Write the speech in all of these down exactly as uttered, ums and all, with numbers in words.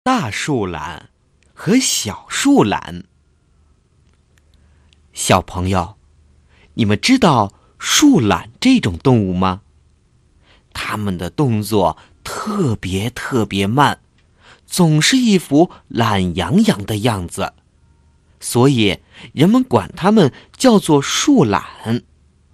大树懒和小树懒。小朋友，你们知道树懒这种动物吗？它们的动作特别特别慢，总是一副懒洋洋的样子，所以人们管它们叫做树懒。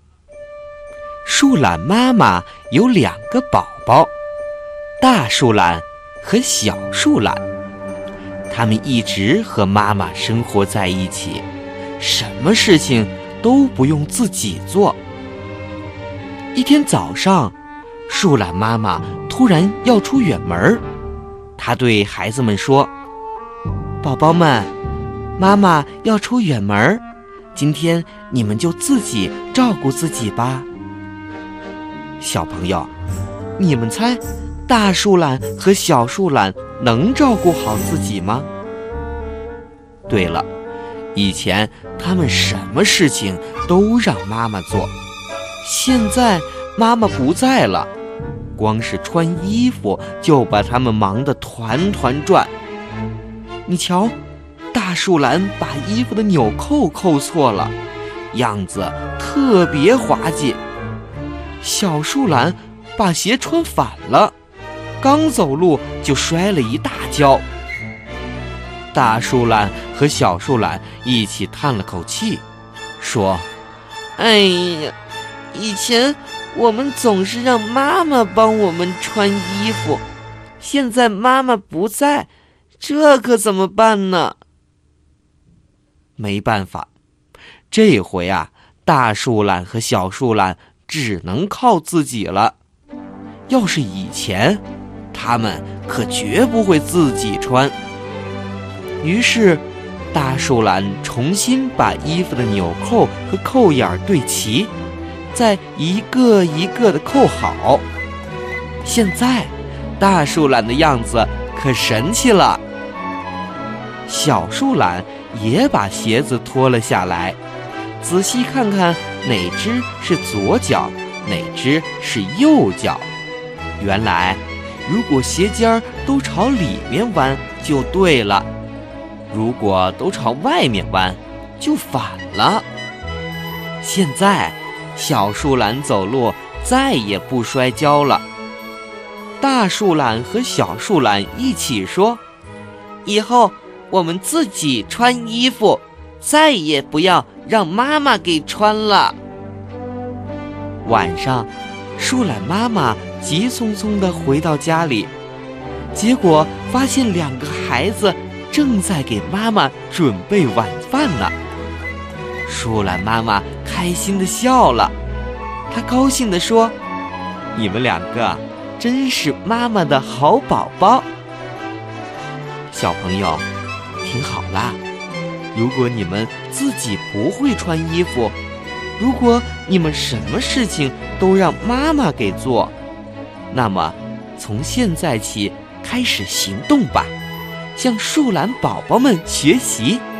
树懒妈妈有两个宝宝，大树懒和小树懒，他们一直和妈妈生活在一起，什么事情都不用自己做。一天早上，树懒妈妈突然要出远门，她对孩子们说：“宝宝们，妈妈要出远门，今天你们就自己照顾自己吧。”小朋友，你们猜大树懒和小树懒能照顾好自己吗？对了，以前他们什么事情都让妈妈做，现在妈妈不在了，光是穿衣服就把他们忙得团团转。你瞧，大树懒把衣服的纽扣扣错了，样子特别滑稽。小树懒把鞋穿反了，刚走路就摔了一大跤。大树懒和小树懒一起叹了口气，说：“哎呀，以前我们总是让妈妈帮我们穿衣服，现在妈妈不在，这可怎么办呢？”没办法，这回啊，大树懒和小树懒只能靠自己了。要是以前，他们可绝不会自己穿。于是，大树懒重新把衣服的纽扣和扣眼对齐，再一个一个的扣好。现在，大树懒的样子可神气了。小树懒也把鞋子脱了下来，仔细看看哪只是左脚，哪只是右脚。原来，如果鞋尖儿都朝里面弯就对了，如果都朝外面弯就反了。现在，小树懒走路再也不摔跤了。大树懒和小树懒一起说：“以后我们自己穿衣服，再也不要让妈妈给穿了。”晚上，树懒妈妈急匆匆地回到家里，结果发现两个孩子正在给妈妈准备晚饭呢。树懒妈妈开心地笑了，她高兴地说：“你们两个真是妈妈的好宝宝。”小朋友，听好啦，如果你们自己不会穿衣服，如果你们什么事情都让妈妈给做，那么从现在起开始行动吧，向树懒宝宝们学习。